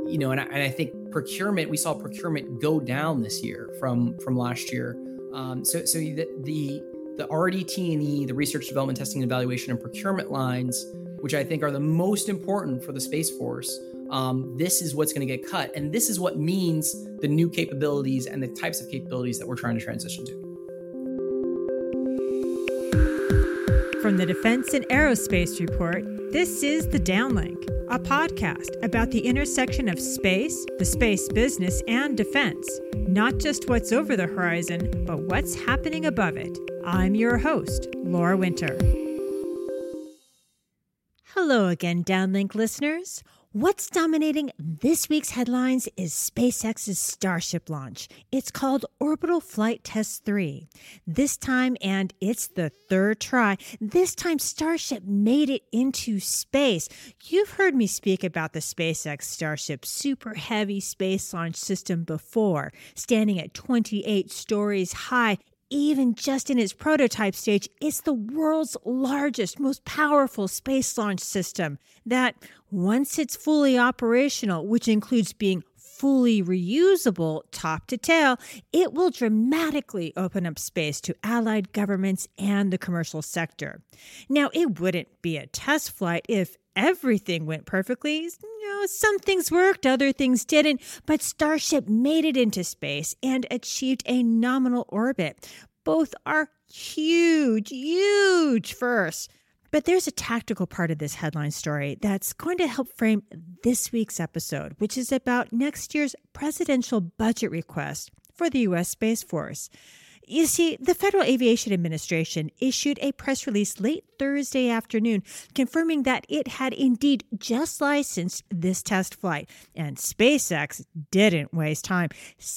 And I think procurement, we saw procurement go down this year from last year. So the RDT&E, the research, development, testing, and evaluation and procurement lines, which I think are the most important for the Space Force, this is what's going to get cut. And this is what means the new capabilities and the types of capabilities that we're trying to transition to. From the Defense and Aerospace Report, this is The Downlink, a podcast about the intersection of space, the space business, and defense. Not just what's over the horizon, but what's happening above it. I'm your host, Laura Winter. Hello again, Downlink listeners. What's dominating this week's headlines is SpaceX's Starship launch. It's called Orbital Flight Test 3. This time, and it's the third try, this time Starship made it into space. You've heard me speak about the SpaceX Starship Super Heavy Space Launch System before, standing at 28 stories high. Even just in its prototype stage, it's the world's largest, most powerful space launch system that, once it's fully operational, which includes being fully reusable top to tail, it will dramatically open up space to allied governments and the commercial sector. Now, it wouldn't be a test flight if everything went perfectly. Some things worked, other things didn't, but Starship made it into space and achieved a nominal orbit. Both are huge firsts. But there's a tactical part of this headline story that's going to help frame this week's episode, which is about next year's presidential budget request for the U.S. Space Force. You see, the Federal Aviation Administration issued a press release late Thursday afternoon confirming that it had indeed just licensed this test flight. And SpaceX didn't waste time.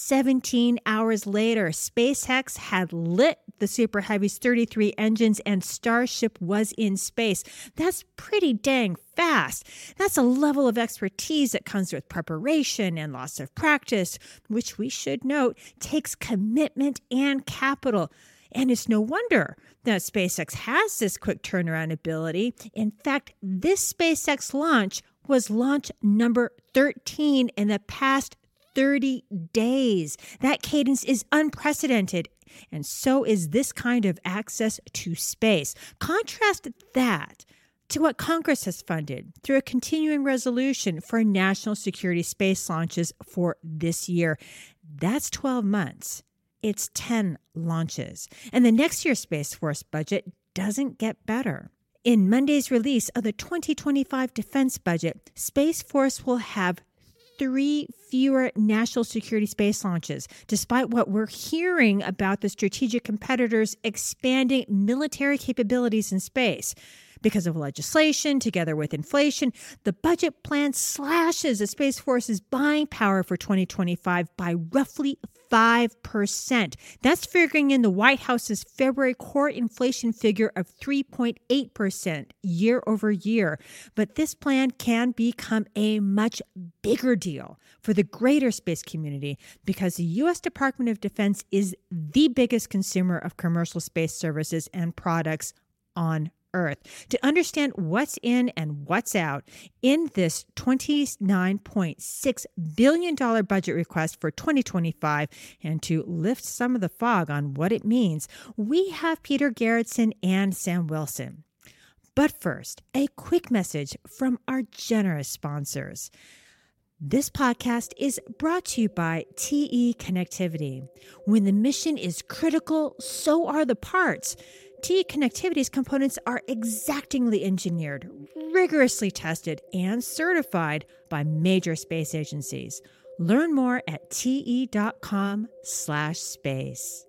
17 hours later, SpaceX had lit the Super Heavy's 33 engines and Starship was in space. That's pretty dang fast. That's a level of expertise that comes with preparation and loss of practice, which we should note takes commitment and capital. And it's no wonder that SpaceX has this quick turnaround ability. In fact, this SpaceX launch was launch number 13 in the past 30 days. That cadence is unprecedented. And so is this kind of access to space. Contrast that to what Congress has funded through a continuing resolution for national security space launches for this year. That's 12 months. It's 10 launches. And the next year's Space Force budget doesn't get better. In Monday's release of the 2025 defense budget, Space Force will have 3 fewer national security space launches, despite what we're hearing about the strategic competitors expanding military capabilities in space. Because of legislation, together with inflation, the budget plan slashes the Space Force's buying power for 2025 by roughly 5%. That's figuring in the White House's February core inflation figure of 3.8% year over year. But this plan can become a much bigger deal for the greater space community because the U.S. Department of Defense is the biggest consumer of commercial space services and products on Earth. To understand what's in and what's out in this $29.6 billion budget request for 2025 and to lift some of the fog on what it means, we have Peter Garretson and Sam Wilson. But first, a quick message from our generous sponsors. This podcast is brought to you by TE Connectivity. When the mission is critical, so are the parts. TE Connectivity's components are exactingly engineered, rigorously tested, and certified by major space agencies. Learn more at te.com/space.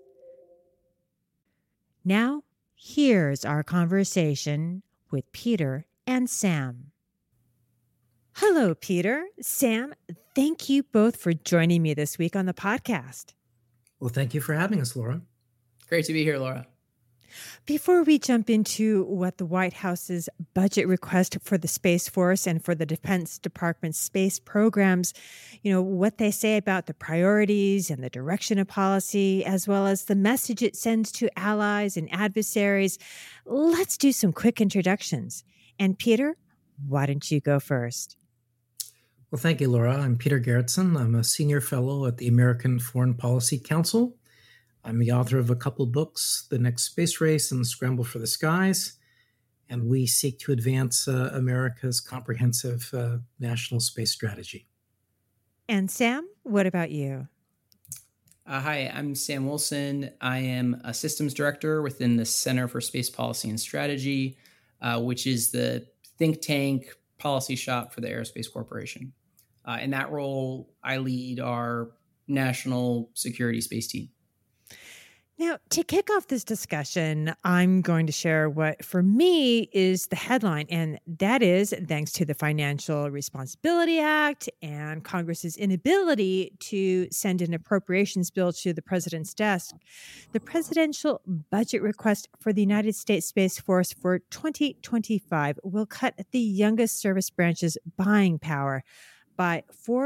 Now, here's our conversation with Peter and Sam. Hello, Peter. Sam, thank you both for joining me this week on the podcast. Well, thank you for having us, Laura. Great to be here, Laura. Before we jump into what the White House's budget request for the Space Force and for the Defense Department's space programs, what they say about the priorities and the direction of policy, as well as the message it sends to allies and adversaries, let's do some quick introductions. And Peter, why don't you go first? Well, thank you, Laura. I'm Peter Gerritsen. I'm a senior fellow at the American Foreign Policy Council. I'm the author of a couple books, The Next Space Race and Scramble for the Skies, and we seek to advance America's comprehensive national space strategy. And Sam, what about you? Hi, I'm Sam Wilson. I am a systems director within the Center for Space Policy and Strategy, which is the think tank policy shop for the Aerospace Corporation. In that role, I lead our national security space team. Now, to kick off this discussion, I'm going to share what, for me, is the headline, and that is thanks to the Financial Responsibility Act and Congress's inability to send an appropriations bill to the president's desk, the presidential budget request for the United States Space Force for 2025 will cut the youngest service branch's buying power by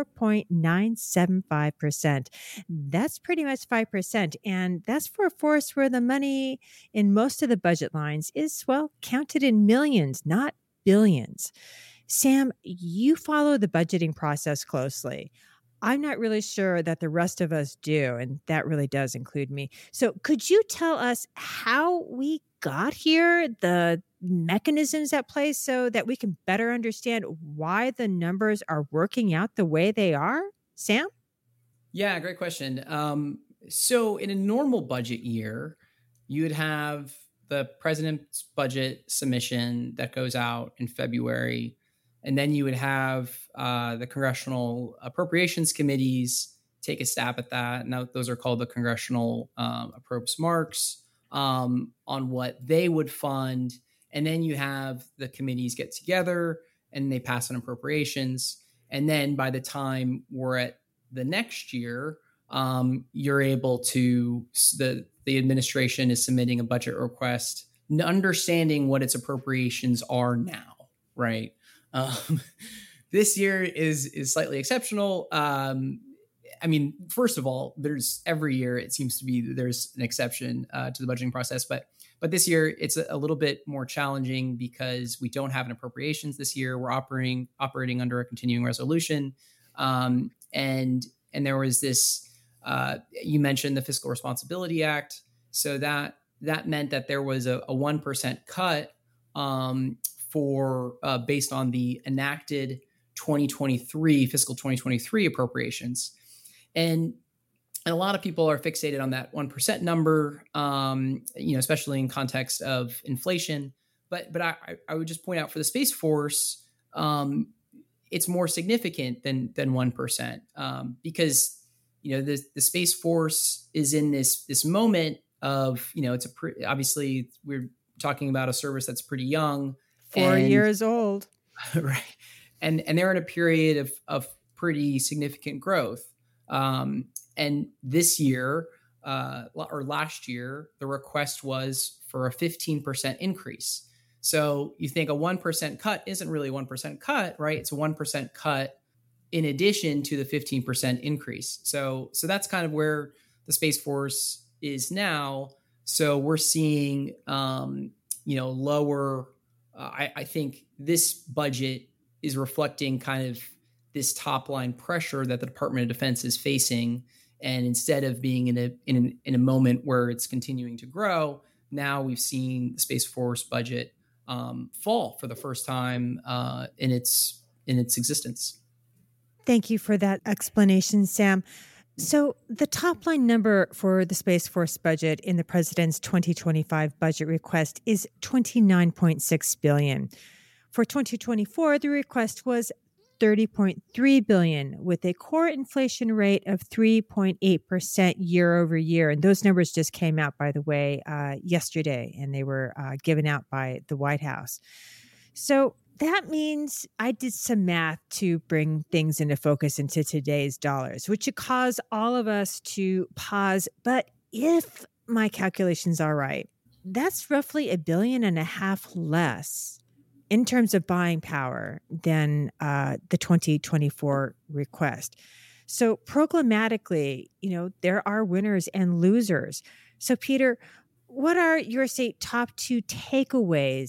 4.975%. That's pretty much 5%. And that's for a force where the money in most of the budget lines is, well, counted in millions, not billions. Sam, you follow the budgeting process closely. I'm not really sure that the rest of us do, and that really does include me. So could you tell us how we got here, the mechanisms at play, so that we can better understand why the numbers are working out the way they are? Sam? Yeah, great question. So in a normal budget year, you would have the president's budget submission that goes out in February. And then you would have the congressional appropriations committees take a stab at that. Now, those are called the congressional approps marks on what they would fund. And then you have the committees get together and they pass on appropriations. And then by the time we're at the next year, you're able to, the administration is submitting a budget request, understanding what its appropriations are now, right? This year is slightly exceptional. I mean, first of all, there's every year it seems to be there's an exception to the budgeting process, but this year it's a little bit more challenging because we don't have an appropriations this year. We're operating under a continuing resolution, and there was this. You mentioned the Fiscal Responsibility Act, so that meant that there was a 1% cut for based on the enacted 2023 fiscal 2023 appropriations. And a lot of people are fixated on that 1% number, especially in context of inflation. But I would just point out for the Space Force, it's more significant than 1%, because the Space Force is in this moment of obviously we're talking about a service that's pretty young, 4 years old, right? And they're in a period of pretty significant growth. And this year, or last year, the request was for a 15% increase. So you think a 1% cut isn't really a 1% cut, right? It's a 1% cut in addition to the 15% increase. So that's kind of where the Space Force is now. So we're seeing, lower. I think this budget is reflecting kind of this top line pressure that the Department of Defense is facing. And instead of being in a moment where it's continuing to grow, now we've seen the Space Force budget fall for the first time in its existence. Thank you for that explanation, Sam. So the top line number for the Space Force budget in the president's 2025 budget request is $29.6 billion. For 2024, the request was $30.3 billion, with a core inflation rate of 3.8% year over year. And those numbers just came out, by the way, yesterday, and they were given out by the White House. So that means I did some math to bring things into focus into today's dollars, which should cause all of us to pause. But if my calculations are right, that's roughly $1.5 billion less in terms of buying power than the 2024 request. So programmatically, there are winners and losers. So Peter, what are your top two takeaways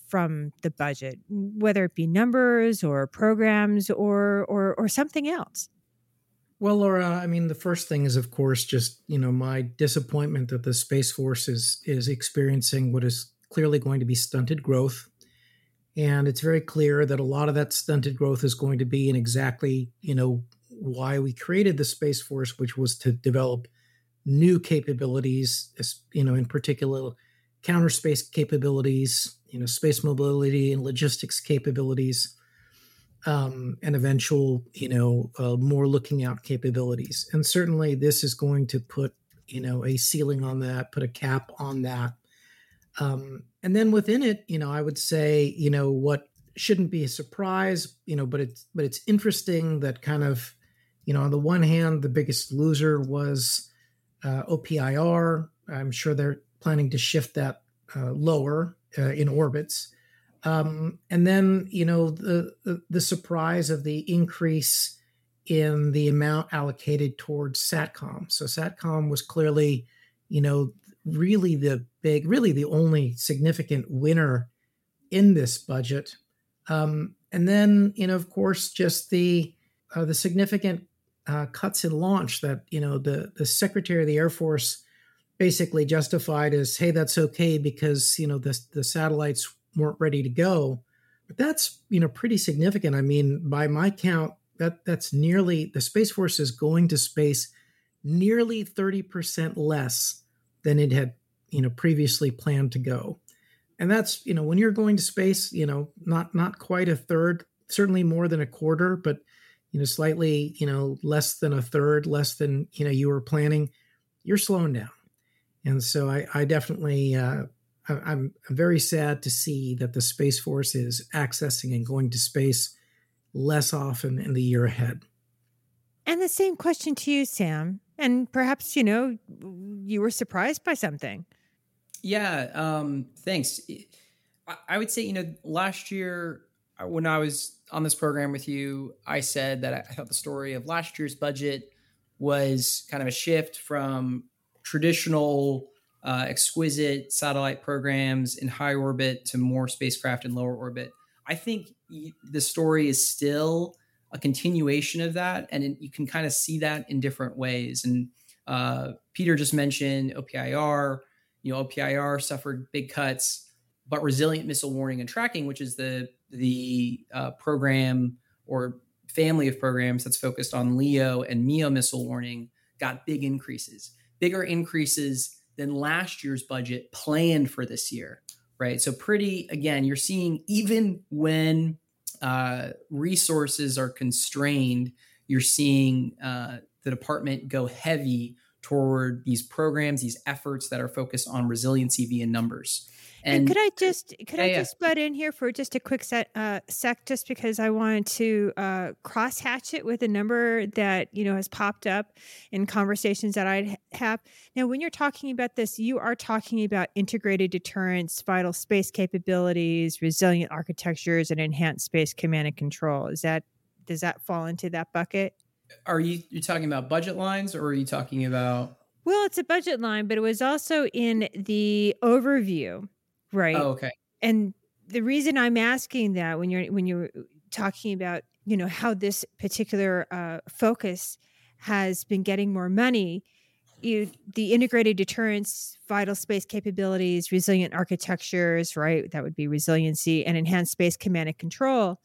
from the budget, whether it be numbers or programs or something else? Well, Laura, I mean, the first thing is, of course, just my disappointment that the Space Force is experiencing what is clearly going to be stunted growth, and it's very clear that a lot of that stunted growth is going to be in exactly why we created the Space Force, which was to develop new capabilities, in particular counter space capabilities, space mobility and logistics capabilities. And eventual, more looking out capabilities. And certainly this is going to put, a ceiling on that, put a cap on that. And then within it, I would say, what shouldn't be a surprise, but it's interesting that kind of, on the one hand, the biggest loser was OPIR. I'm sure they're planning to shift that lower in orbits. And then, the surprise of the increase in the amount allocated towards SATCOM. So SATCOM was clearly, really the only significant winner in this budget. And then, of course, just the significant cuts in launch that, the Secretary of the Air Force basically justified as, hey, that's okay because, the satellites weren't ready to go. But that's, pretty significant. I mean, by my count, that's nearly, the Space Force is going to space nearly 30% less than it had, previously planned to go. And that's, when you're going to space, not quite a third, certainly more than a quarter, but, slightly, less than a third, less than, you were planning, you're slowing down. And so I definitely, I'm very sad to see that the Space Force is accessing and going to space less often in the year ahead. And the same question to you, Sam. And perhaps, you were surprised by something. Yeah, thanks. I would say, last year when I was on this program with you, I said that I thought the story of last year's budget was kind of a shift from traditional exquisite satellite programs in high orbit to more spacecraft in lower orbit. I think the story is still a continuation of that, and you can kind of see that in different ways. And Peter just mentioned OPIR. OPIR suffered big cuts, but Resilient Missile Warning and Tracking, which is the program or family of programs that's focused on LEO and MEO missile warning, got big increases, bigger increases than last year's budget planned for this year, right? So again, you're seeing even when resources are constrained, you're seeing the department go heavy toward these programs, these efforts that are focused on resiliency via numbers. And could I just butt in here for just a quick sec, just because I wanted to crosshatch it with a number that, has popped up in conversations that I have. Now, when you're talking about this, you are talking about integrated deterrence, vital space capabilities, resilient architectures, and enhanced space command and control. Does that fall into that bucket? Are you talking about budget lines, or are you talking about? Well, it's a budget line, but it was also in the overview. Right. Oh, okay. And the reason I'm asking that when you're talking about, how this particular focus has been getting more money, the integrated deterrence, vital space capabilities, resilient architectures, right? That would be resiliency, and enhanced space command and control.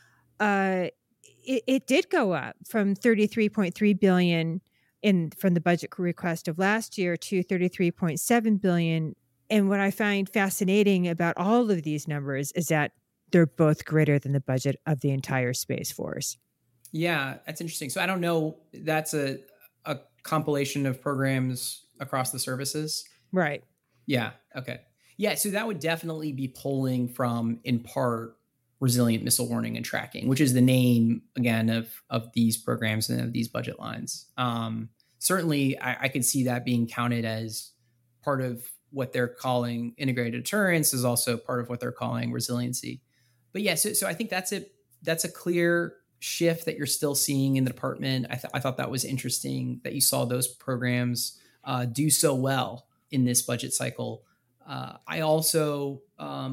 It did go up from $33.3 billion from the budget request of last year to $33.7 billion. And what I find fascinating about all of these numbers is that they're both greater than the budget of the entire Space Force. Yeah, that's interesting. So I don't know, that's a compilation of programs across the services? Right. Yeah, okay. Yeah, so that would definitely be pulling from, in part, Resilient Missile Warning and Tracking, which is the name, again, of these programs and of these budget lines. Certainly, I could see that being counted as part of what they're calling integrated deterrence, is also part of what they're calling resiliency. But yeah, so I think that's a clear shift that you're still seeing in the department. I thought that was interesting that you saw those programs do so well in this budget cycle. I also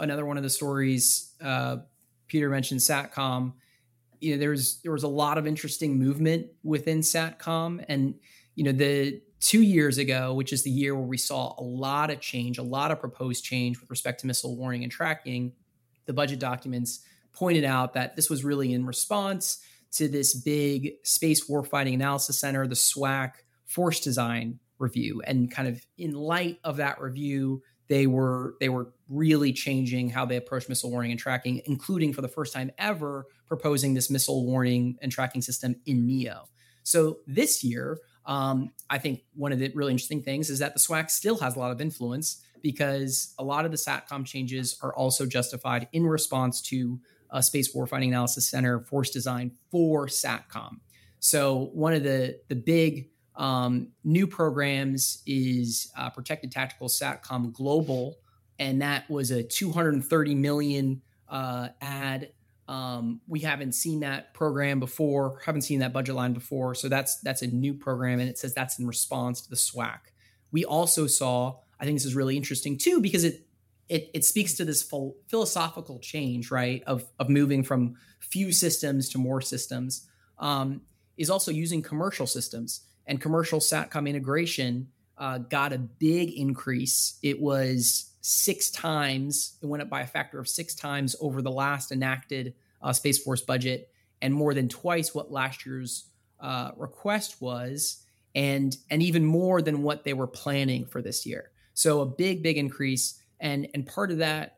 another one of the stories. Peter mentioned SATCOM. There was a lot of interesting movement within SATCOM, and the 2 years ago, which is the year where we saw a lot of change, a lot of proposed change with respect to missile warning and tracking, the budget documents pointed out that this was really in response to this big Space Warfighting Analysis Center, the SWAC force design review. And kind of in light of that review, they were really changing how they approach missile warning and tracking, including for the first time ever proposing this missile warning and tracking system in MEO. So this year, I think one of the really interesting things is that the SWAC still has a lot of influence because a lot of the SATCOM changes are also justified in response to Space Warfighting Analysis Center force design for SATCOM. So one of the big new programs is Protected Tactical SATCOM Global, and that was a $230 million add. We haven't seen that program before, haven't seen that budget line before. So that's a new program, and it says that's in response to the SWAC. We also saw, I think this is really interesting too, because it speaks to this philosophical change, right, of moving from few systems to more systems, is also using commercial systems. And commercial SATCOM integration got a big increase. It was 6 times. It went up by a factor of 6 times over the last enacted Space Force budget, and more than twice what last year's request was, and even more than what they were planning for this year. So a big increase. And part of that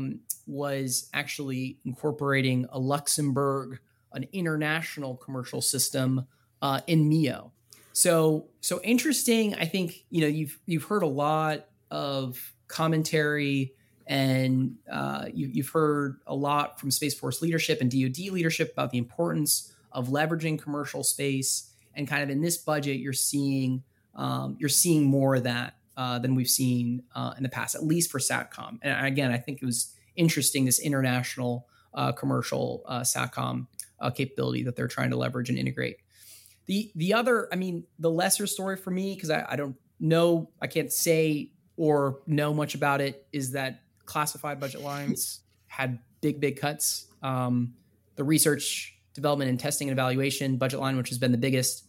was actually incorporating a Luxembourg, an international commercial system in MEO. So interesting. I think you've heard a lot of commentary, and you've heard a lot from Space Force leadership and DoD leadership about the importance of leveraging commercial space. And kind of in this budget, you're seeing more of that than we've seen in the past, at least for SATCOM. And again, I think it was interesting, this international commercial SATCOM capability that they're trying to leverage and integrate. The other, the lesser story for me, because I don't know, I can't say or know much about it, is that classified budget lines had big cuts. The research, development, and testing and evaluation budget line, which has been the biggest,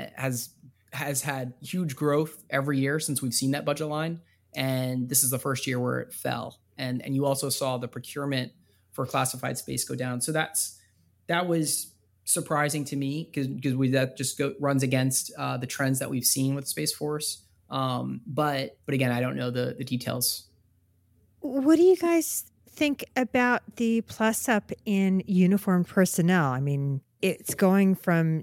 has had huge growth every year since we've seen that budget line. And this is the first year where it fell. And you also saw the procurement for classified space go down. So that was surprising to me because that just runs against the trends that we've seen with Space Force. But again, I don't know the details. What do you guys think about the plus up in uniformed personnel? It's going from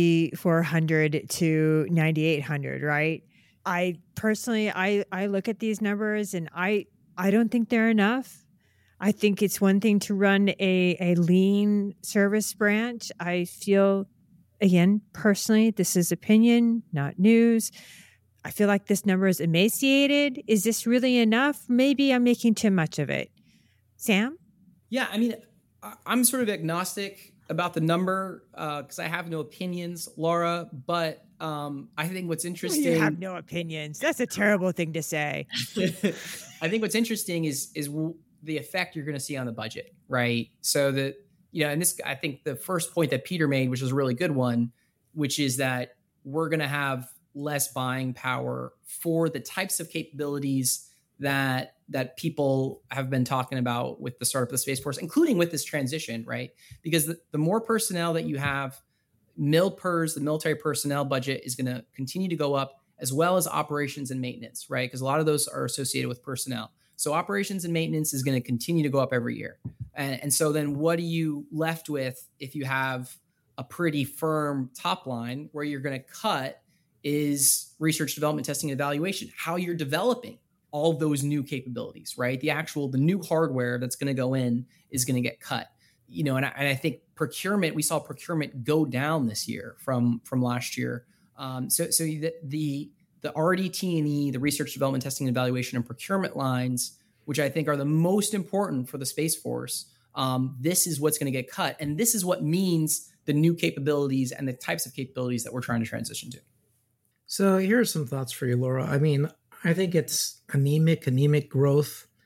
9,400 to 9,800, right? I personally, I look at these numbers and I don't think they're enough. I think it's one thing to run a lean service branch. I feel, again, personally, this is opinion, not news. I feel like this number is emaciated. Is this really enough? Maybe I'm making too much of it. Sam? Yeah, I'm sort of agnostic about the number because I have no opinions, Laura, but I think what's interesting... You have no opinions. That's a terrible thing to say. I think what's interesting is the effect you're going to see on the budget, right? So that, and this, I think the first point that Peter made, which was a really good one, which is that we're going to have less buying power for the types of capabilities that people have been talking about with the startup of the Space Force, including with this transition, right? Because the more personnel that you have, MilPers, the military personnel budget, is going to continue to go up, as well as operations and maintenance, right? Because a lot of those are associated with personnel. So operations and maintenance is going to continue to go up every year. And so then what are you left with if you have a pretty firm top line? Where you're going to cut is research, development, testing, and evaluation, how you're developing all those new capabilities, right? The new hardware that's going to go in is going to get cut. And I think procurement, we saw procurement go down this year from last year. So the RDT&E, the research, development, testing, and evaluation, and procurement lines, which I think are the most important for the Space Force, this is what's going to get cut. And this is what means the new capabilities and the types of capabilities that we're trying to transition to. So here are some thoughts for you, Laura. I think it's anemic growth.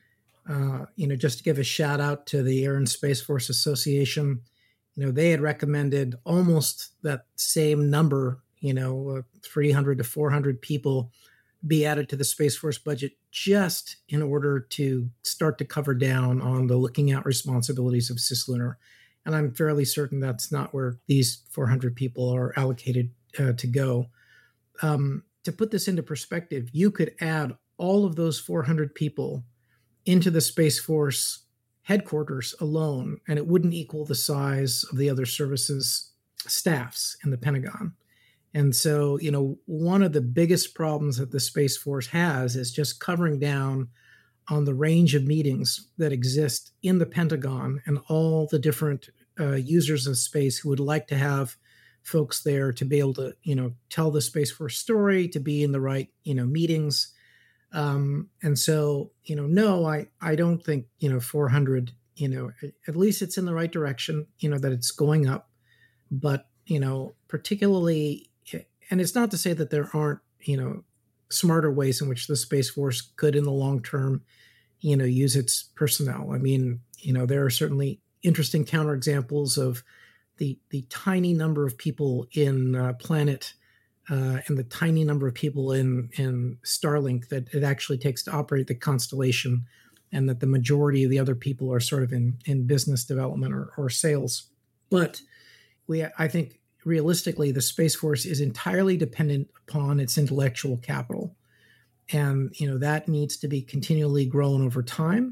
Just to give a shout out to the Air and Space Force Association, they had recommended almost that same number, 300 to 400 people be added to the Space Force budget just in order to start to cover down on the looking out responsibilities of cislunar. And I'm fairly certain that's not where these 400 people are allocated to go. To put this into perspective, you could add all of those 400 people into the Space Force headquarters alone, and it wouldn't equal the size of the other services staffs in the Pentagon. And so, one of the biggest problems that the Space Force has is just covering down on the range of meetings that exist in the Pentagon and all the different users of space who would like to have folks there to be able to, tell the Space Force story, to be in the right, meetings. And so, no, I don't think, 400, at least it's in the right direction, that it's going up. But, particularly, and it's not to say that there aren't, smarter ways in which the Space Force could in the long term, use its personnel. I mean, there are certainly interesting counterexamples of the tiny number of people in Planet and the tiny number of people in Starlink that it actually takes to operate the constellation, and that the majority of the other people are sort of in business development or sales. But I think realistically, the Space Force is entirely dependent upon its intellectual capital. And, that needs to be continually grown over time.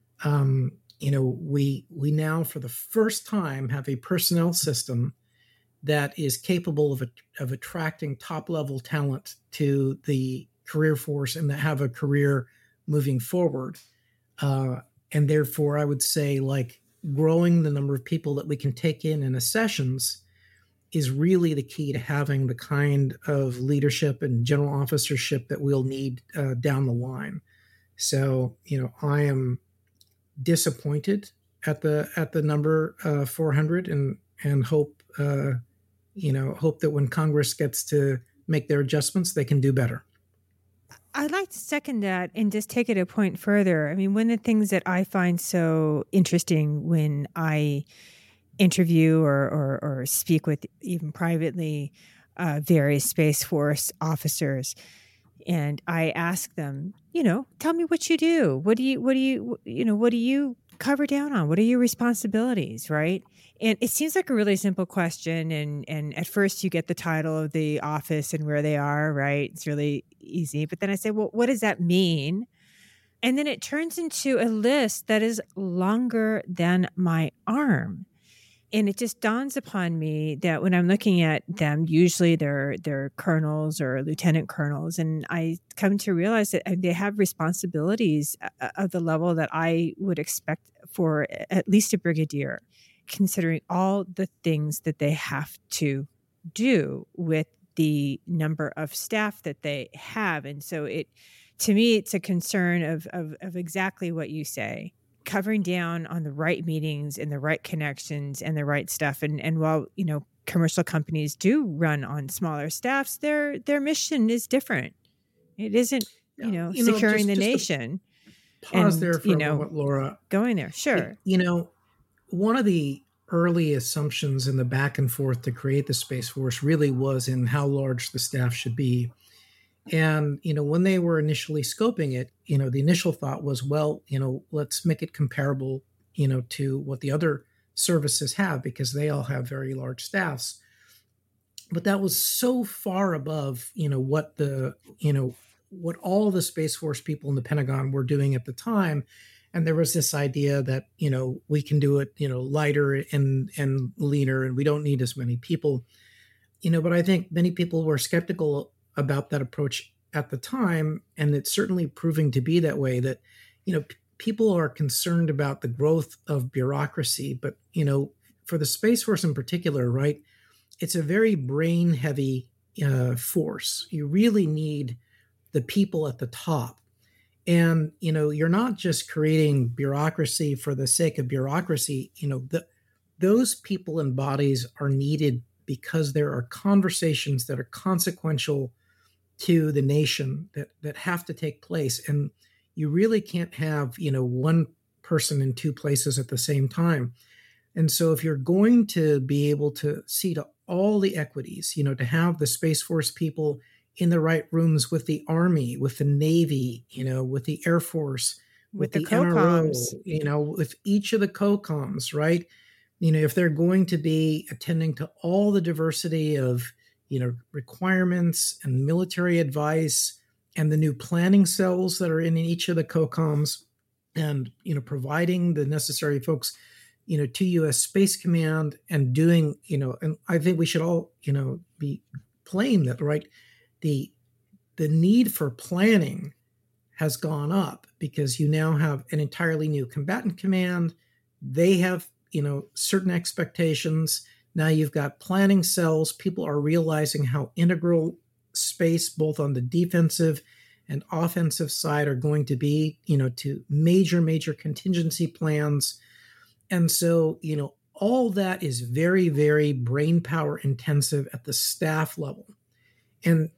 We now, for the first time, have a personnel system that is capable of attracting top-level talent to the career force and that have a career moving forward. And therefore, I would say, growing the number of people that we can take in a sessions is really the key to having the kind of leadership and general officership that we'll need down the line. So, I am disappointed at the number 400 and hope that when Congress gets to make their adjustments, they can do better. I'd like to second that and just take it a point further. I mean, one of the things that I find so interesting when I interview or speak with, even privately, various Space Force officers, and I ask them, tell me what you do. What do you cover down on? What are your responsibilities, right? And it seems like a really simple question. And at first you get the title of the office and where they are, right? It's really easy. But then I say, well, what does that mean? And then it turns into a list that is longer than my arm. And it just dawns upon me that when I'm looking at them, usually they're colonels or lieutenant colonels, and I come to realize that they have responsibilities of the level that I would expect for at least a brigadier, considering all the things that they have to do with the number of staff that they have. And so to me, it's a concern of exactly what you say. Covering down on the right meetings and the right connections and the right stuff. And while, commercial companies do run on smaller staffs, their mission is different. It isn't, securing the nation. Pause there for a moment, Laura. Going there. Sure. One of the early assumptions in the back and forth to create the Space Force really was in how large the staff should be. And, when they were initially scoping it, the initial thought was, well, let's make it comparable, to what the other services have, because they all have very large staffs. But that was so far above, what all the Space Force people in the Pentagon were doing at the time. And there was this idea that, we can do it, lighter and leaner, and we don't need as many people, but I think many people were skeptical about that approach at the time, and it's certainly proving to be that way, that people are concerned about the growth of bureaucracy, but for the Space Force in particular, right, it's a very brain heavy force. You really need the people at the top, and you're not just creating bureaucracy for the sake of bureaucracy. Those people and bodies are needed because there are conversations that are consequential to the nation that have to take place. And, you really can't have, one person in two places at the same time. And so if you're going to be able to see to all the equities, to have the Space Force people in the right rooms with the Army, with the Navy, with the Air Force, with the COCOMs, NRO, with each of the COCOMs, right? If they're going to be attending to all the diversity of, requirements and military advice and the new planning cells that are in each of the COCOMs and, providing the necessary folks, to U.S. Space Command and doing, and I think we should all, be plain that, right, the need for planning has gone up because you now have an entirely new combatant command. They have, certain expectations. Now you've got planning cells. People are realizing how integral space, both on the defensive and offensive side, are going to be, to major contingency plans. And so, all that is very, very brain power intensive at the staff level. And,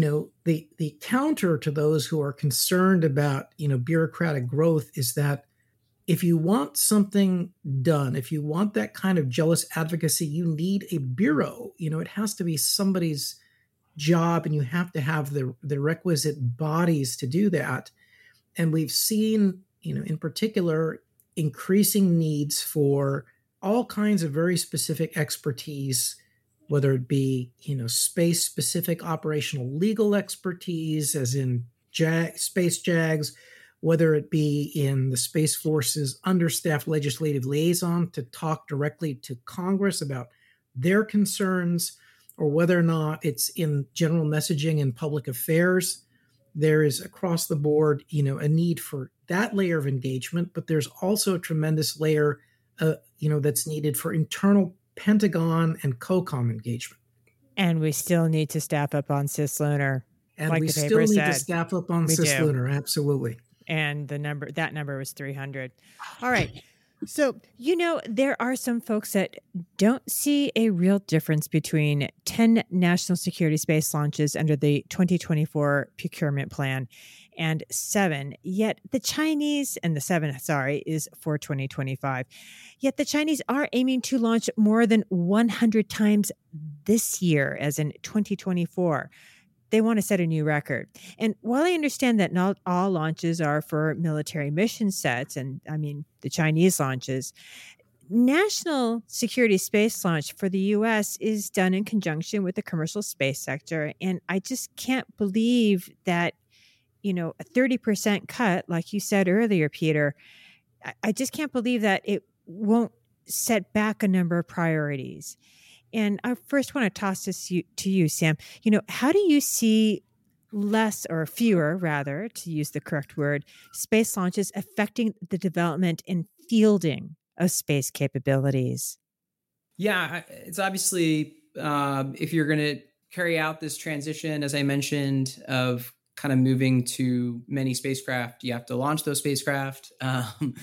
the counter to those who are concerned about, bureaucratic growth is that if you want something done, if you want that kind of jealous advocacy, you need a bureau. It has to be somebody's job, and you have to have the requisite bodies to do that. And we've seen, in particular, increasing needs for all kinds of very specific expertise, whether it be, space specific operational legal expertise, as in space JAGs, whether it be in the Space Force's understaffed legislative liaison to talk directly to Congress about their concerns, or whether or not it's in general messaging and public affairs. There is across the board, a need for that layer of engagement, but there's also a tremendous layer, that's needed for internal Pentagon and COCOM engagement. And we still need to staff up on cislunar. And like we the still paper need said. to staff up on cislunar, absolutely. And that number was 300. All right. So, there are some folks that don't see a real difference between 10 national security space launches under the 2024 procurement plan and 7. Yet the Chinese, and the 7, is for 2025. Yet the Chinese are aiming to launch more than 100 times this year, as in 2024. They want to set a new record. And while I understand that not all launches are for military mission sets, and the Chinese launches, national security space launch for the U.S. is done in conjunction with the commercial space sector. And I just can't believe that, a 30% cut, like you said earlier, Peter, I just can't believe that it won't set back a number of priorities. And I first want to toss this to you, Sam. How do you see less, or fewer rather, to use the correct word, space launches affecting the development and fielding of space capabilities? Yeah, it's obviously, if you're going to carry out this transition, as I mentioned, of kind of moving to many spacecraft, you have to launch those spacecraft. And,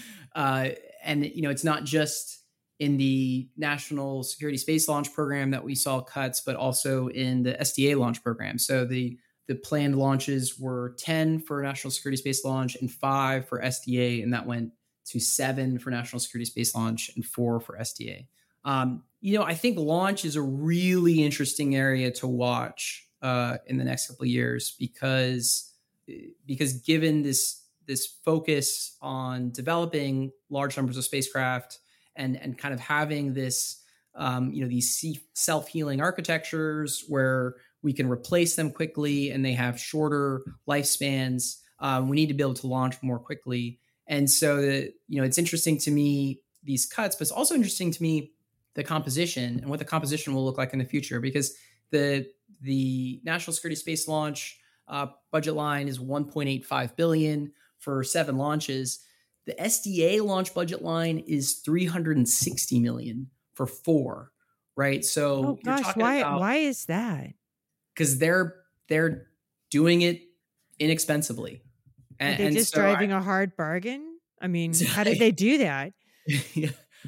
it's not just in the National Security Space Launch Program that we saw cuts, but also in the SDA launch program. So the planned launches were 10 for National Security Space Launch and 5 for SDA, and that went to 7 for National Security Space Launch and 4 for SDA. I think launch is a really interesting area to watch in the next couple of years because given this focus on developing large numbers of spacecraft and kind of having this, these self-healing architectures where we can replace them quickly and they have shorter lifespans. We need to be able to launch more quickly. And so, it's interesting to me, these cuts, but it's also interesting to me, the composition and what the composition will look like in the future, because the National Security Space Launch budget line is $1.85 billion for 7 launches. The SDA launch budget line is $360 million for 4, right? So, why is that? Because they're doing it inexpensively. And are they just driving a hard bargain? How did they do that? Yeah,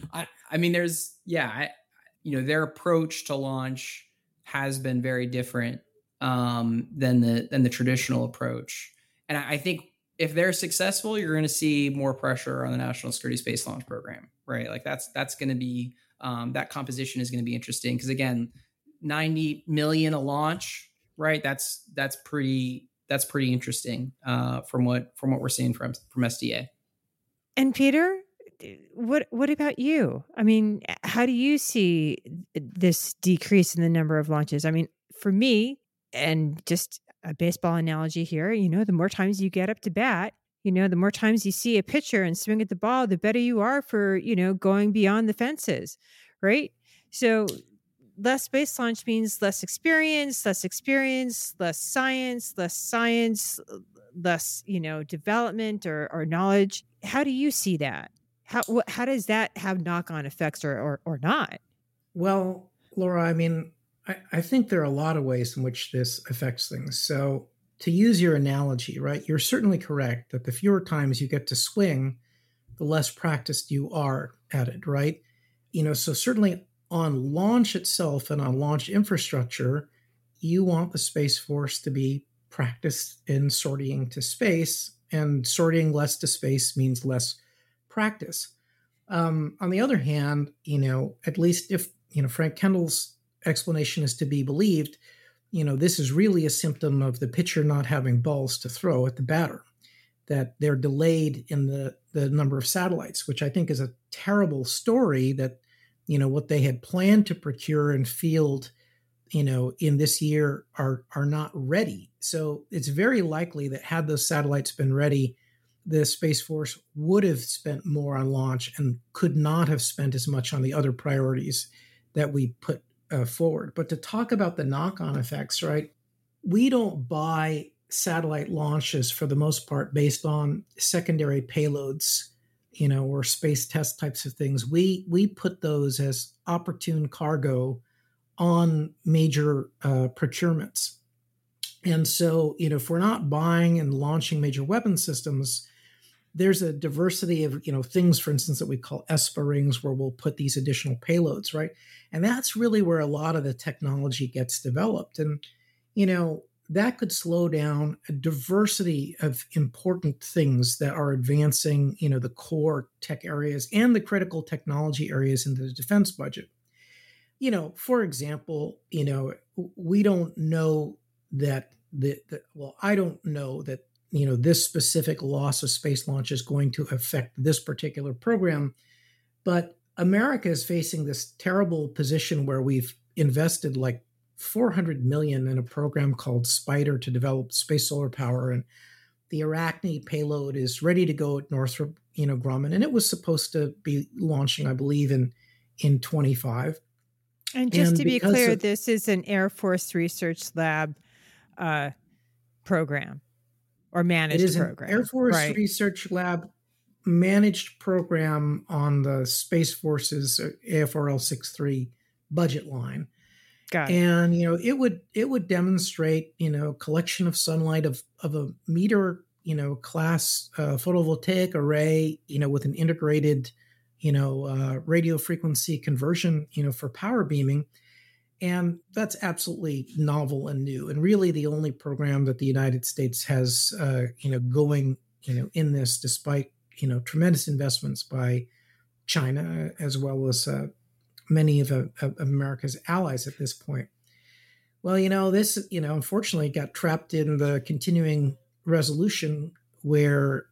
their approach to launch has been very different than the traditional approach. And I think if they're successful, you're going to see more pressure on the National Security Space Launch Program, right? Like that's going to be that composition is going to be interesting because again, 90 million a launch, right? That's pretty interesting from what we're seeing from SDA. And Peter, what about you? I mean, how do you see this decrease in the number of launches? I mean, for me, and just a baseball analogy here, the more times you get up to bat, the more times you see a pitcher and swing at the ball, the better you are for, going beyond the fences, right? So less space launch means less experience, less science, less, development or knowledge. How do you see that? How does that have knock-on effects or not? Well, Laura, I mean, I think there are a lot of ways in which this affects things. So to use your analogy, right, you're certainly correct that the fewer times you get to swing, the less practiced you are at it, right? So certainly on launch itself and on launch infrastructure, you want the Space Force to be practiced in sorting to space, and sorting less to space means less practice. On the other hand, at least if, Frank Kendall's explanation is to be believed, this is really a symptom of the pitcher not having balls to throw at the batter, that they're delayed in the number of satellites, which I think is a terrible story that, what they had planned to procure and field, in this year are not ready. So it's very likely that had those satellites been ready, the Space Force would have spent more on launch and could not have spent as much on the other priorities that we put forward. But to talk about the knock-on effects, right? We don't buy satellite launches for the most part based on secondary payloads, or space test types of things. We put those as opportune cargo on major procurements. And so, if we're not buying and launching major weapon systems, there's a diversity of, things, for instance, that we call ESPA rings, where we'll put these additional payloads, right? And that's really where a lot of the technology gets developed. And, that could slow down a diversity of important things that are advancing, the core tech areas and the critical technology areas in the defense budget. For example, we don't know that I don't know that, this specific loss of space launch is going to affect this particular program. But America is facing this terrible position where we've invested like $400 million in a program called Spider to develop space solar power. And the Arachne payload is ready to go at Northrop, Grumman. And it was supposed to be launching, I believe, in 25. And just to be clear, this is an Air Force Research Lab program or managed program. It is an Air Force Research Lab managed program on the Space Force's AFRL 6.3 budget line. Got it. And, it would demonstrate, collection of sunlight of a meter, class photovoltaic array, with an integrated radio frequency conversion, for power beaming. And that's absolutely novel and new. And really the only program that the United States has, going, in this, despite, tremendous investments by China, as well as many of America's allies at this point. Well, this, unfortunately got trapped in the continuing resolution where,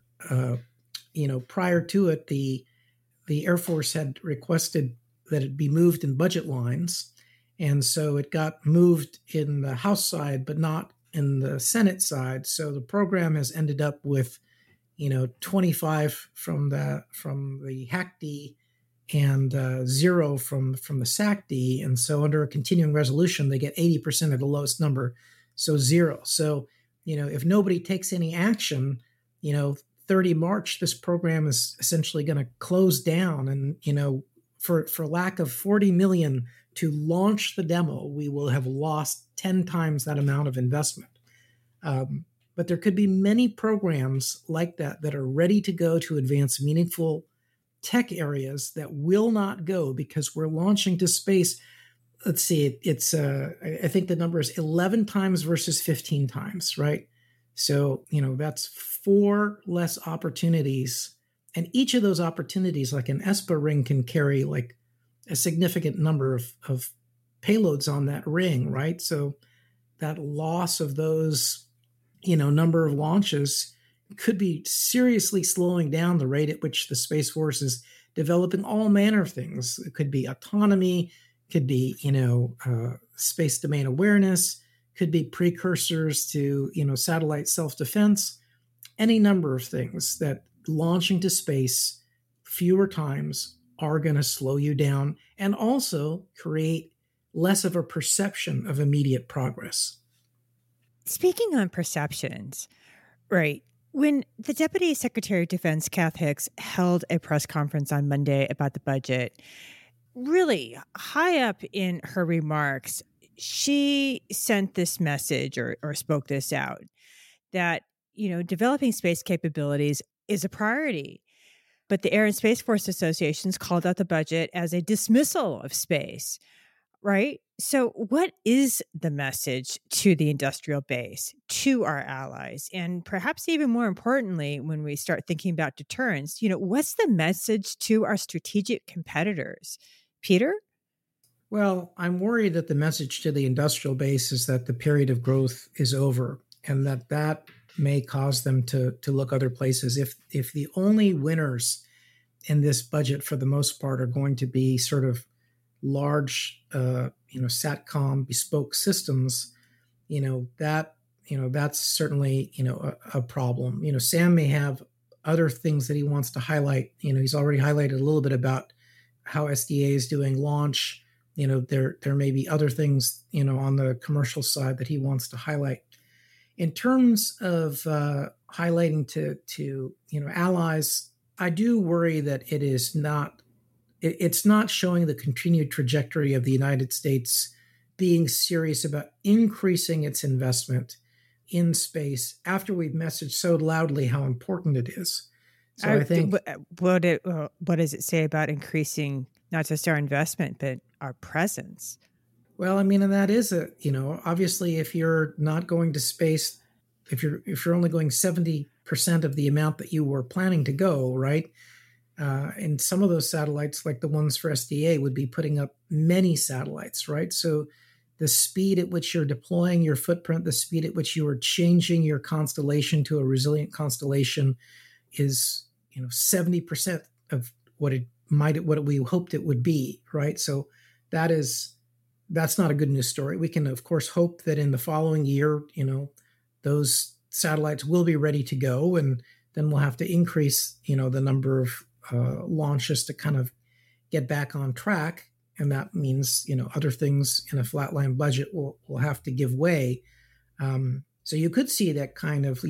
prior to it, the Air Force had requested that it be moved in budget lines. And so it got moved in the House side, but not in the Senate side. So the program has ended up with, 25 from the HAC-D and 0 from the SAC-D. And so under a continuing resolution, they get 80% of the lowest number, so 0. So, if nobody takes any action, 30 March, this program is essentially going to close down. And, for lack of 40 million to launch the demo, we will have lost 10 times that amount of investment. But there could be many programs like that are ready to go to advance meaningful tech areas that will not go because we're launching to space. Let's see, it's I think the number is 11 times versus 15 times, right? So, that's 4 less opportunities. And each of those opportunities, like an ESPA ring, can carry like a significant number of payloads on that ring, right? So that loss of those, number of launches could be seriously slowing down the rate at which the Space Force is developing all manner of things. It could be autonomy, could be, space domain awareness, could be precursors to, satellite self-defense, any number of things that launching to space fewer times are going to slow you down and also create less of a perception of immediate progress. Speaking on perceptions, right? When the Deputy Secretary of Defense, Kath Hicks, held a press conference on Monday about the budget, really high up in her remarks, she sent this message or spoke this out that, developing space capabilities is a priority. But the Air and Space Force Associations called out the budget as a dismissal of space, right? So what is the message to the industrial base, to our allies? And perhaps even more importantly, when we start thinking about deterrence, what's the message to our strategic competitors? Peter? Well, I'm worried that the message to the industrial base is that the period of growth is over and that may cause them to look other places. If the only winners in this budget for the most part are going to be sort of large, SATCOM bespoke systems, that's certainly, a problem. Sam may have other things that he wants to highlight. He's already highlighted a little bit about how SDA is doing launch. There may be other things, on the commercial side that he wants to highlight. In terms of highlighting to allies, I do worry that it's not showing the continued trajectory of the United States being serious about increasing its investment in space after we've messaged so loudly how important it is. So I think what does it say about increasing not just our investment but our presence? Well, I mean, and that is obviously if you're not going to space, if you're only going 70% of the amount that you were planning to go, right? And some of those satellites, like the ones for SDA, would be putting up many satellites, right? So the speed at which you're deploying your footprint, the speed at which you are changing your constellation to a resilient constellation is, 70% of what we hoped it would be, right? So that's not a good news story. We can, of course, hope that in the following year, those satellites will be ready to go, and then we'll have to increase, the number of launches to kind of get back on track. And that means, other things in a flatline budget will have to give way. So you could see that kind of,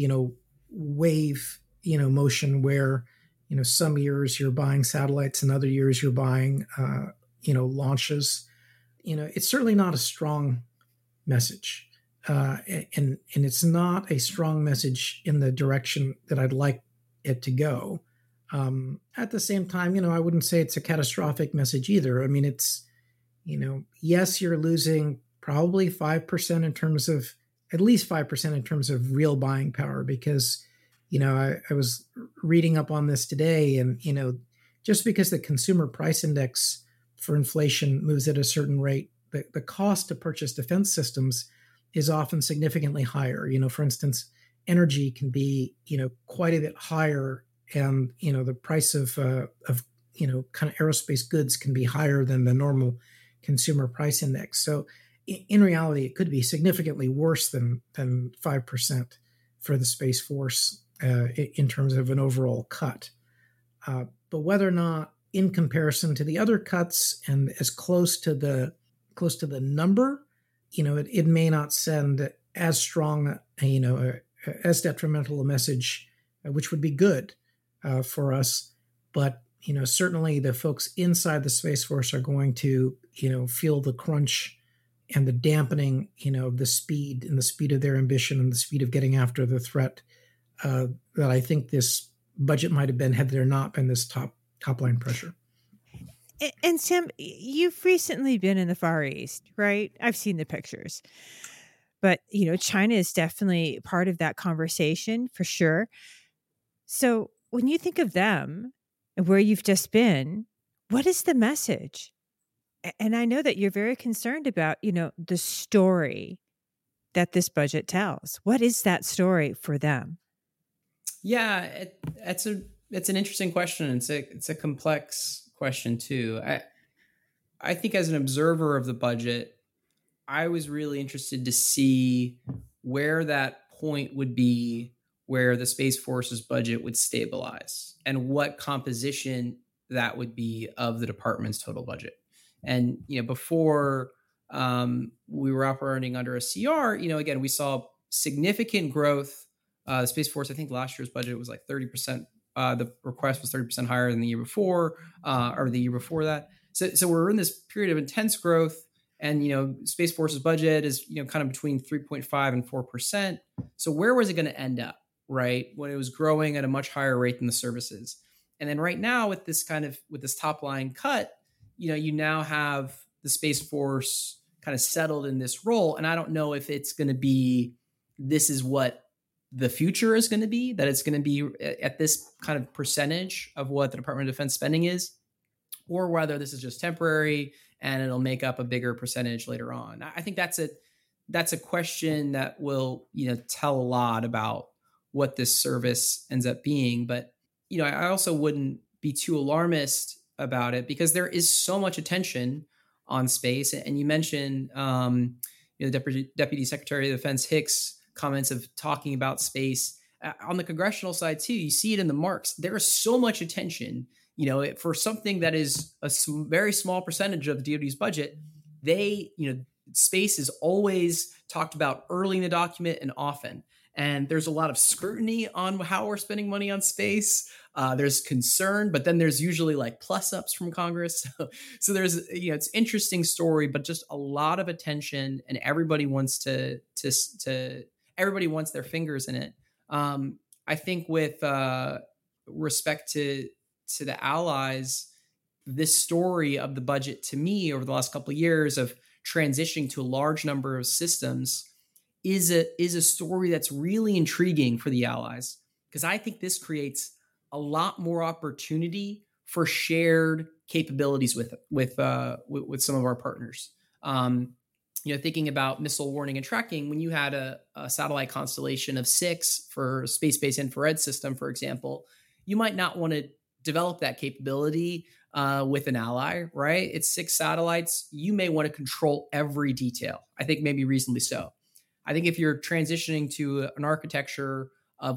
wave, motion where, some years you're buying satellites and other years you're buying, launches. It's certainly not a strong message. And it's not a strong message in the direction that I'd like it to go. At the same time, I wouldn't say it's a catastrophic message either. I mean, it's, yes, you're losing probably 5% in terms of, at least 5% in terms of real buying power, because, I was reading up on this today, and, just because the consumer price index for inflation moves at a certain rate, the cost to purchase defense systems is often significantly higher. For instance, energy can be, quite a bit higher, and, the price of kind of aerospace goods can be higher than the normal consumer price index. So in reality, it could be significantly worse than 5% for the Space Force in terms of an overall cut. But whether or not, in comparison to the other cuts and as close to the number, it may not send as strong, as detrimental a message, which would be good for us. But, certainly the folks inside the Space Force are going to, feel the crunch and the dampening, the speed of their ambition and the speed of getting after the threat that I think this budget might have been had there not been this top line pressure. And Sam, you've recently been in the Far East, right? I've seen the pictures. But, China is definitely part of that conversation for sure. So when you think of them and where you've just been, what is the message? And I know that you're very concerned about, the story that this budget tells. What is that story for them? Yeah, it's an interesting question. It's a complex question too. I think as an observer of the budget, I was really interested to see where that point would be where the Space Force's budget would stabilize and what composition that would be of the department's total budget. And before we were operating under a CR, again, we saw significant growth. The Space Force, I think last year's budget was like 30%. The request was 30% higher than the year before, or the year before that. So we're in this period of intense growth, and Space Force's budget is kind of between 3.5 and 4%. So where was it going to end up, right, when it was growing at a much higher rate than the services? And then right now with this top line cut, you now have the Space Force kind of settled in this role, and I don't know if it's going to be this is what the future is going to be, that it's going to be at this kind of percentage of what the Department of Defense spending is, or whether this is just temporary and it'll make up a bigger percentage later on. I think that's a question that will, tell a lot about what this service ends up being. But, I also wouldn't be too alarmist about it because there is so much attention on space. And you mentioned, Deputy Secretary of Defense Hicks' comments of talking about space on the congressional side too. You see it in the marks. There is so much attention, for something that is a very small percentage of the DoD's budget. Space is always talked about early in the document and often. And there's a lot of scrutiny on how we're spending money on space. There's concern, but then there's usually like plus ups from Congress. So there's, it's an interesting story, but just a lot of attention, and everybody wants everybody wants their fingers in it. I think with respect to the allies, this story of the budget to me over the last couple of years of transitioning to a large number of systems is a story that's really intriguing for the allies, because I think this creates a lot more opportunity for shared capabilities with some of our partners. Thinking about missile warning and tracking, when you had a satellite constellation of 6 for space-based infrared system, for example, you might not want to develop that capability with an ally, right? It's 6 satellites. You may want to control every detail. I think maybe reasonably so. I think if you're transitioning to an architecture of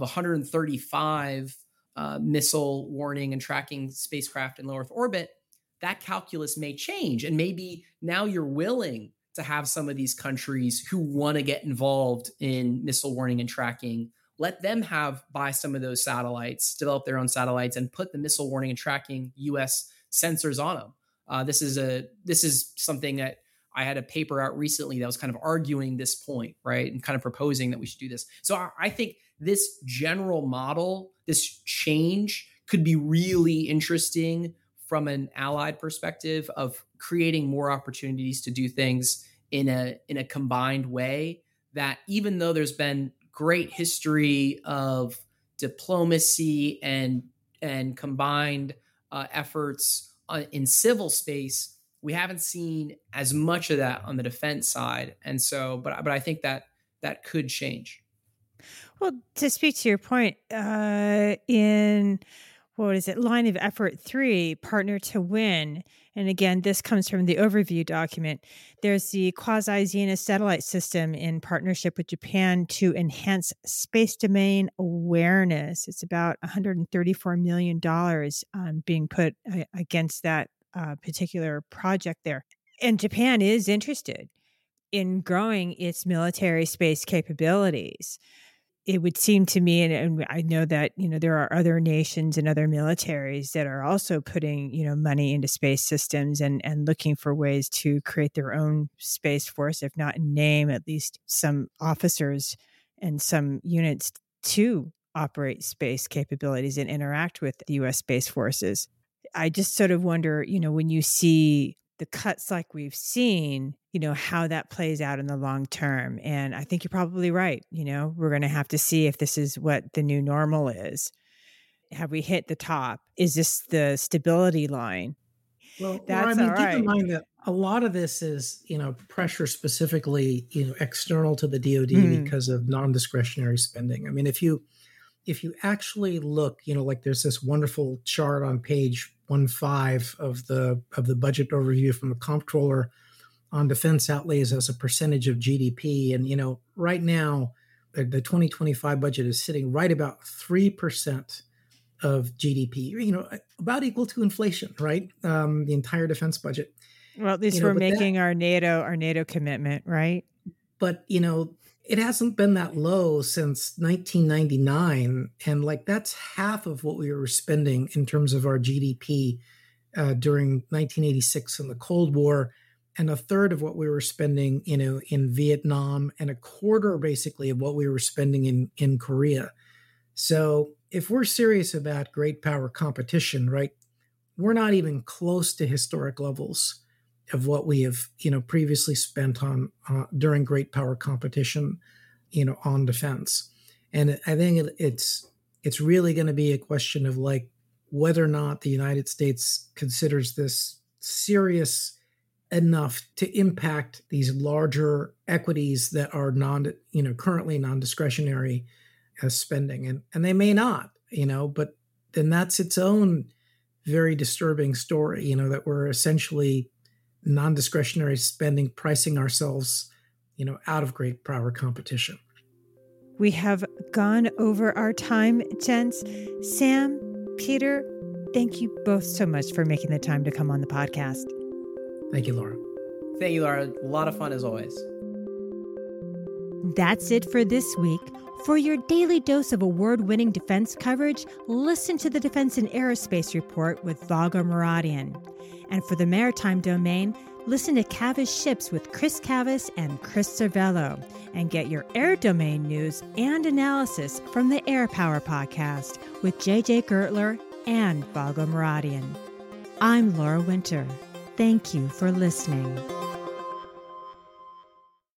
135 missile warning and tracking spacecraft in low Earth orbit, that calculus may change. And maybe now you're willing to have some of these countries who want to get involved in missile warning and tracking, let them buy some of those satellites, develop their own satellites, and put the missile warning and tracking U.S. sensors on them. This is something that I had a paper out recently that was kind of arguing this point, right? And kind of proposing that we should do this. So I think this general model, this change could be really interesting from an allied perspective of creating more opportunities to do things in a combined way, that even though there's been great history of diplomacy and combined efforts in civil space, we haven't seen as much of that on the defense side. And so, but I think that could change. Well, to speak to your point, in line of effort 3, partner to win. And again, this comes from the overview document. There's the quasi-Xena satellite system in partnership with Japan to enhance space domain awareness. It's about $134 million being put against that particular project there. And Japan is interested in growing its military space capabilities. It would seem to me, and I know that, there are other nations and other militaries that are also putting, money into space systems and looking for ways to create their own space force, if not in name, at least some officers and some units to operate space capabilities and interact with the U.S. Space Forces. I just sort of wonder, when you see the cuts like we've seen, how that plays out in the long term. And I think you're probably right. We're going to have to see if this is what the new normal is. Have we hit the top? Is this the stability line? Well, That's Laura, all right. keep in mind that a lot of this is, pressure specifically, external to the DoD because of non-discretionary spending. I mean, if you actually look, like there's this wonderful chart on page 15 of the budget overview from the comptroller on defense outlays as a percentage of GDP. And, right now, the 2025 budget is sitting right about 3% of GDP, about equal to inflation, right? The entire defense budget. Well, at least we're making our NATO commitment, right? But, it hasn't been that low since 1999. And that's half of what we were spending in terms of our GDP during 1986 and the Cold War, and a third of what we were spending, in Vietnam, and a quarter basically of what we were spending in Korea. So if we're serious about great power competition, right, we're not even close to historic levels of what we have, previously spent on during great power competition, on defense. And I think it's really going to be a question of whether or not the United States considers this serious enough to impact these larger equities that are currently non-discretionary spending. And they may not, but then that's its own very disturbing story, that we're essentially non-discretionary spending, pricing ourselves, out of great power competition. We have gone over our time, gents. Sam, Peter, thank you both so much for making the time to come on the podcast. Thank you, Laura. Thank you, Laura. A lot of fun as always. That's it for this week. For your daily dose of award-winning defense coverage, listen to the Defense and Aerospace Report with Vago Muradian. And for the maritime domain, listen to Cavas Ships with Chris Cavas and Chris Cervello, and get your air domain news and analysis from the Air Power Podcast with JJ Gertler and Vago Muradian. I'm Laura Winter. Thank you for listening.